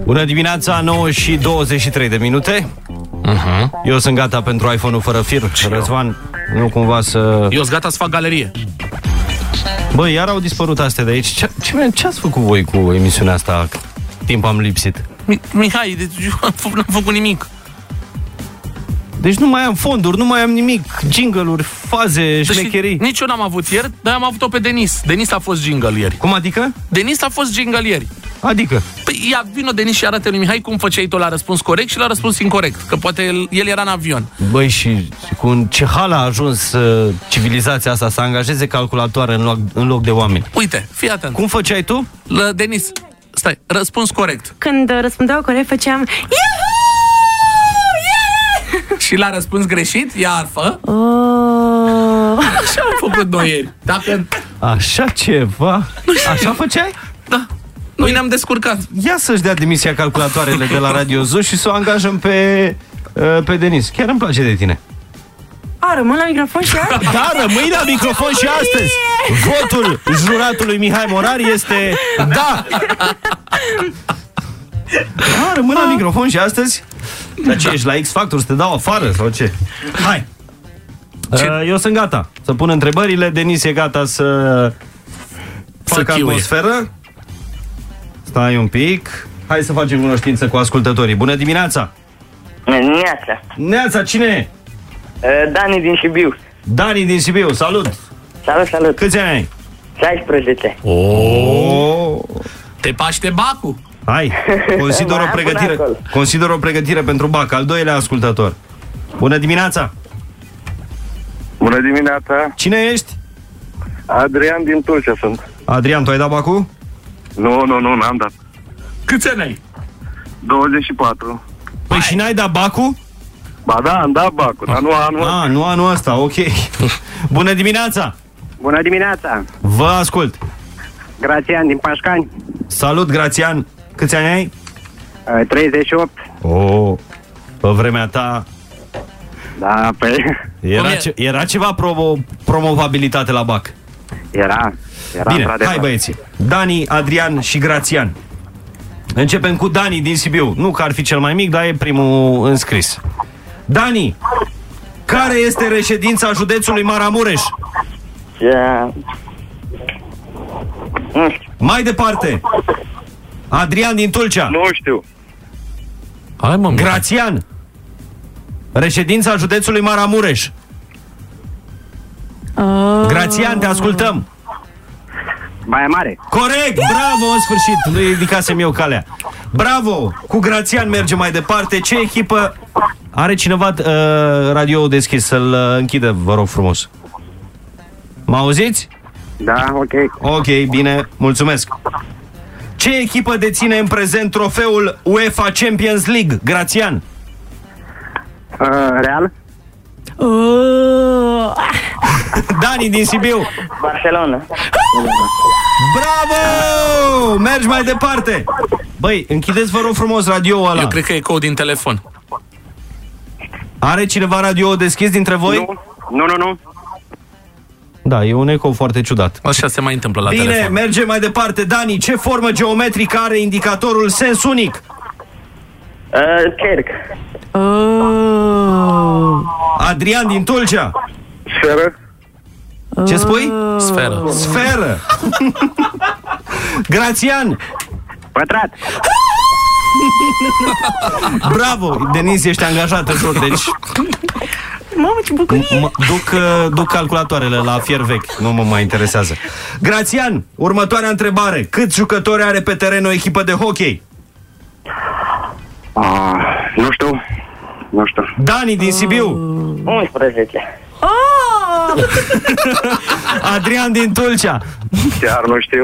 Bună dimineața, 9:23 de minute. Eu sunt gata pentru iPhone-ul fără fir. Răzvan, nu cumva să... Eu sunt gata să fac galerie. Băi, iar au dispărut astea de aici. Ce ați făcut voi cu emisiunea asta? Timp am lipsit. Mihai, deci eu n-am făcut nimic. Deci nu mai am fonduri, nu mai am nimic. Jingle-uri, faze, șmecherii. Nici eu n-am avut ieri, dar am avut-o pe Denis. Denis a fost jingle ieri. Cum adică? Denis a fost jingle ieri. Adică? Păi ia, vină Denis și arată lui Mihai cum făceai tu la răspuns corect și la răspuns incorrect. Că poate el era în avion. Băi, și cu ce hal a ajuns civilizația asta să angajeze calculatoare în loc de oameni. Uite, fii atent. Cum făceai tu? Denis, stai, răspuns corect. Când răspundeau corect făceam Și la răspuns greșit, iar fă. Așa am făcut noi ieri. Dacă... Așa ceva? Așa făceai? Da. Noi ne-am descurcat. Ia să-și dea demisia calculatoarele de la Radio Zoo și să o angajăm pe Denis. Chiar îmi place de tine. Rămân la microfon și astăzi? Da, rămâi la microfon și astăzi. Votul juratului Mihai Morar este da. Da, rămân la microfon și astăzi. Dar ce, ești la X Factor, să te dau afară sau ce? Hai. Eu sunt gata să pun întrebările. Denis e gata să facă atmosferă. Stai un pic. Hai să facem cunoștință cu ascultătorii. Bună dimineața! Neața. Neața, cine e? Dani din Sibiu. Dani din Sibiu, salut! Salut. Câți ani ai? 16. Te paște bacul. Hai, consider o pregătire pentru bac. Al doilea ascultător. Bună dimineața! Bună dimineața! Cine ești? Adrian din Tulcea sunt. Adrian, tu ai dat bacul? Nu, n-am dat. Câți ani ai? 24. Păi și n-ai dat bacul? Ba da, am dat bacul, dar nu anul. Nu anul ăsta, ok. Bună dimineața! Bună dimineața! Vă ascult. Grațian din Pașcani. Salut, Grațian. Câți ani ai? 38. Pe vremea ta... Da, Era ceva promovabilitate la bac. Era bine, hai băieții. Dani, Adrian și Grațian. Începem cu Dani din Sibiu. Nu că ar fi cel mai mic, dar e primul înscris. Dani, care este reședința județului Maramureș? Mai departe, Adrian din Tulcea. Nu știu. Hai, mă, Grațian, reședința județului Maramureș. Grațian, te ascultăm. Baia Mare. Corect, bravo, în sfârșit. Nu-i ridicasem eu calea. Bravo, cu Grațian merge mai departe. Ce echipă... Are cineva radio deschis? Să-l închidă, vă rog frumos. Mă auziți? Da, ok. Ok, bine, mulțumesc. Ce echipă deține în prezent trofeul UEFA Champions League? Grațian. Real. Dani din Sibiu. Barcelona. Bravo! Mergi mai departe. Băi, închideți, vă rog frumos, radio-ul ăla. Eu cred că e ecou din telefon. Are cineva radio deschis dintre voi? Nu. Da, e un ecou foarte ciudat. Așa se mai întâmplă la telefon. Bine, mergem mai departe. Dani, ce formă geometrică are indicatorul sens unic? Cerc. Adrian din Tulcea. Sferă. Ce spui? Sferă. Grațian. Pătrat. Bravo, Denis, ești angajat în joc, deci... Mamă, ce bucurie! Duc calculatoarele la fier vechi, nu mă mai interesează. Grațian, următoarea întrebare. Câți jucători are pe teren o echipă de hockey? Nu știu. Dani din Sibiu. 11. Adrian din Tulcea. Chiar nu știu.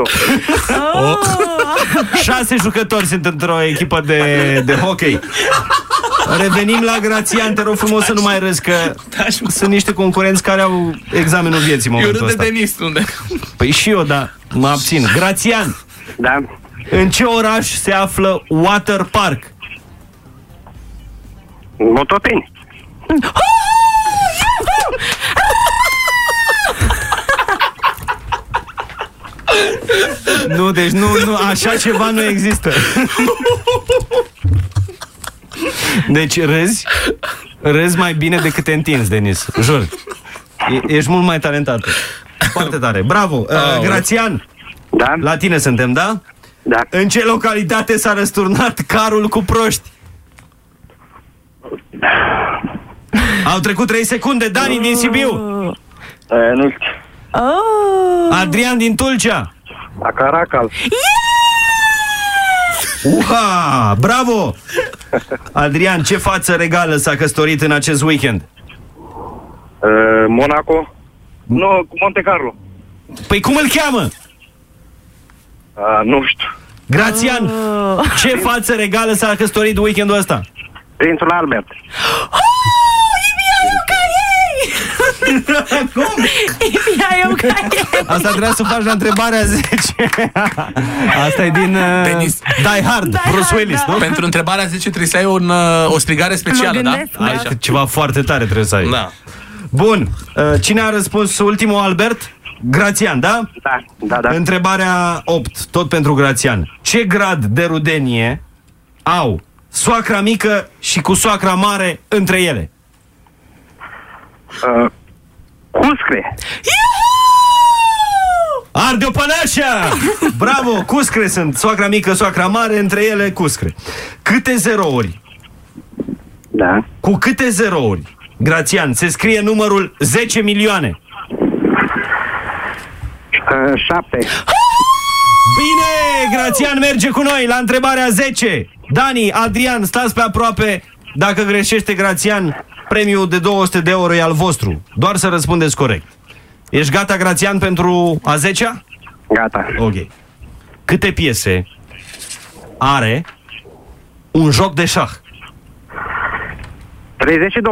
6 jucători sunt într-o echipă de hockey. Revenim la Grațian, te rog frumos să nu mai râzi, că sunt niște concurenți care au examenul vieții în momentul ăsta. Eu râd de Denis, unde? Păi și eu, da, mă abțin. Grațian, Da. în ce oraș se află Water Park? Mototeni. Nu, deci nu, așa ceva nu există. Deci râzi mai bine decât te întinzi, Denis. Jur. Ești mult mai talentat. Foarte tare. Bravo. Grațian. Da? La tine suntem, da? Da. În ce localitate s-a răsturnat carul cu proști? Au trecut 3 secunde. Dani din Sibiu. Nu știu. Adrian din Tulcea. La Caracal. Uha! Bravo! Adrian, ce față regală s-a căsătorit în acest weekend? Monaco. Nu, cu Monte Carlo. Păi cum îl cheamă? Nu știu. Grațian, ce față regală s-a căsătorit weekendul ăsta? Prințul Albert. Cum? Eu ca ei. Asta trebuia să faci la întrebarea 10. Asta e din Denis. Die Hard, Bruce Willis, da. nu? Pentru întrebarea 10 trebuie să ai o strigare specială, da? gândesc, da. Așa. Ceva foarte tare trebuie să ai. Da. Bun, cine a răspuns ultimul, Albert? Grațian, da? Da. Întrebarea 8, tot pentru Grațian. Ce grad de rudenie au soacra mică și cu soacra mare între ele? Cuscre. Arde o pănașa! Bravo, cuscre sunt. Soacra mică, soacra mare, între ele cuscre. Câte zerouri? Da. Cu câte zerouri, Grațian, se scrie numărul 10 milioane? 7. Bine, Grațian merge cu noi la întrebarea 10. Dani, Adrian, stați pe aproape. Dacă greșește Grațian, premiul de 200 de euro e al vostru. Doar să răspundeți corect. Ești gata, Grațian, pentru a 10-a? Gata. Ok. Câte piese are un joc de șah? 32.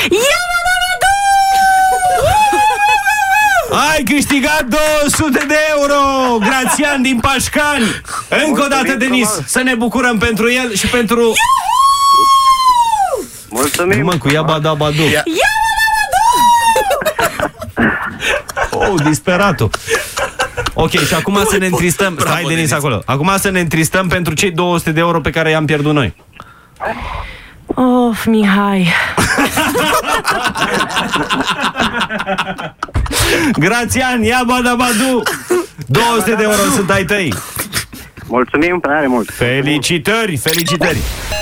Ai câștigat 200 de euro, Grațian din Pașcani. Încă o dată, Denis, să ne bucurăm pentru el și pentru... Mulțumim. Mă, cu Iabadabadu. Oh, disperatul. Ok, și acum să ne întristăm. Stai, Denis, acolo. Acum să ne întristăm pentru cei 200 de euro pe care i-am pierdut noi. Of, Mihai. Grațian, Iabadabadu. 200 de euro sunt ai tăi. Mulțumim tare mult. Felicitări, felicitări.